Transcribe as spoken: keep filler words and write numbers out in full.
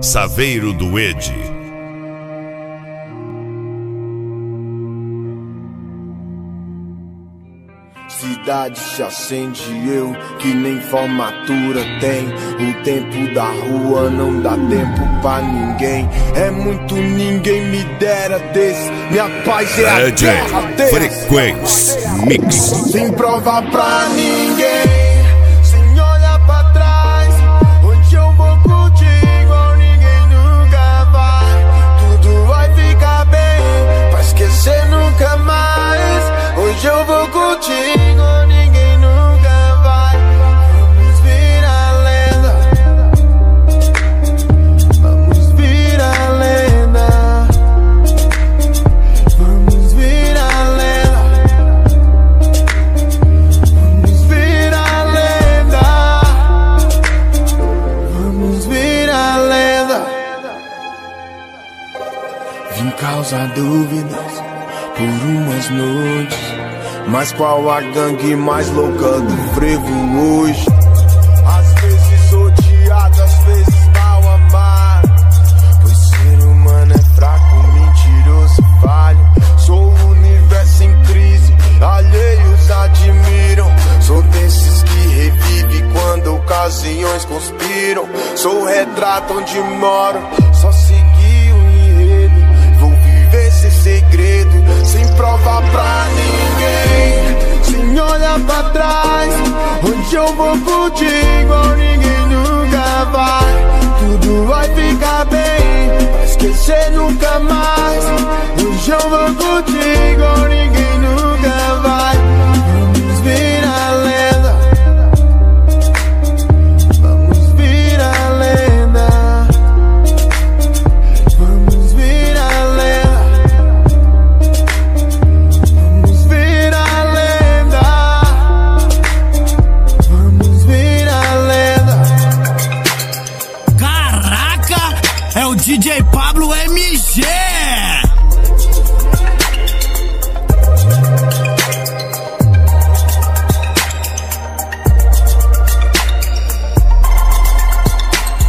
Saveiro do Ed. Cidade se acende, eu que nem formatura tem. O tempo da rua não dá tempo pra ninguém. É muito ninguém me dera desse. Minha paz é a guerra desse. Frequência Mix. Sem prova pra ninguém, sem olhar pra trás. Onde eu vou contigo, ninguém nunca vai. Tudo vai ficar bem, pra esquecer nunca mais. Hoje eu vou contigo, ninguém nunca vai. Vamos virar lenda, vamos virar lenda, vamos virar lenda, vamos virar lenda, vamos virar lenda. Vim causar dúvidas por umas noites, mas qual a gangue mais louca do frevo hoje? Às vezes odiado, às vezes mal amado, pois ser humano é fraco, mentiroso e falho. Sou o universo em crise, alheios admiram. Sou desses que revive quando ocasiões conspiram. Sou o retrato onde moro, só segui o enredo. Vou viver sem segredo, sem prova pra ninguém, sem olhar pra trás. Onde eu vou contigo, ninguém nunca vai. Tudo vai ficar bem, pra esquecer nunca mais. Hoje eu vou contigo, ninguém nunca vai. Vamos virar lenda, vamos virar lenda, vamos virar lenda, vamos virar lenda, vamos virar lenda. Caraca, é o D J Pablo M G.